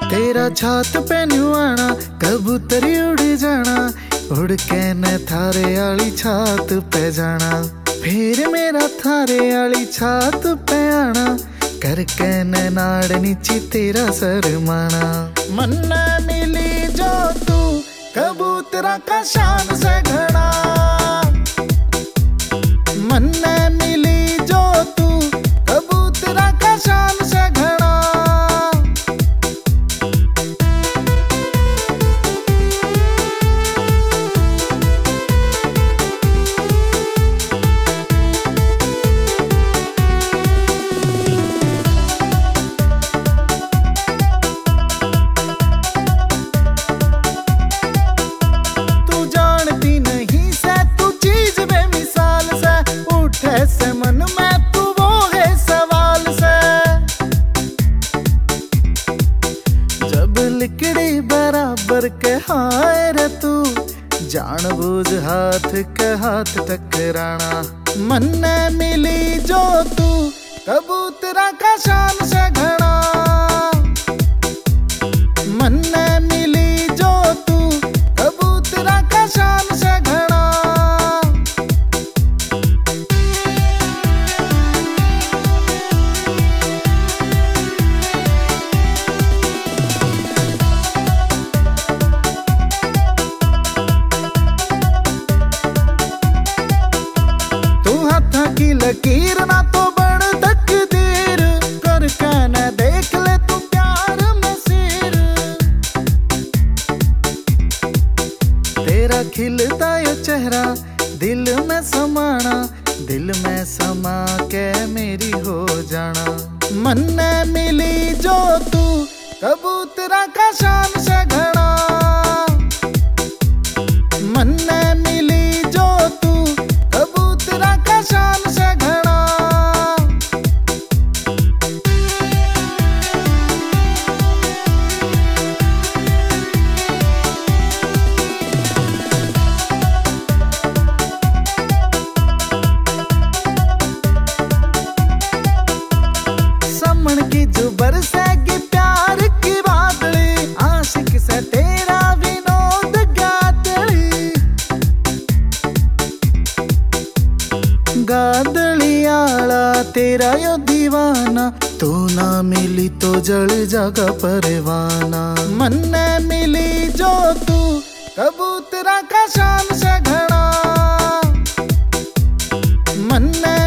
तेरा छात पे नुआना कबूतरी उड़ जाना, उड़ के न थारे आली छात पे जाना, फिर मेरा थारे आली छात पे आना, करके न नाड़ नीची तेरा शरमाना। मन मिली जो तू कबूतरा का शान से घना, मन मिली जो तू कबूतरा का शान से घना। ऐसे मन में तू वो है सवाल से, जब लिकड़ी बराबर के हाय रे तू, जानबूझ हाथ के हाथ टकराना। मन मिली जो तू कबूतरा का शान से घना, मन मिली जो तू कबूतरा का शान से घना। की लकीर ना तो बड़ तकदीर, करके न देख ले तू प्यार में सिर, तेरा खिलता ये चेहरा दिल में समाना, दिल में समा के मेरी हो जाना। मन मिली जो तू कबूतरा का शान से घना, मन मिली जो तू कबूतरा का शान से घना। समण की जो बरसेगी प्यार की बादली, आशिक से तेरा विनोद गादड़ी, गादड़ी आला तेरा यो दीवाना, तू ना मिली तो जल जागा परवाना। मन मिली जो तू कबूतरा का शान से घना, मन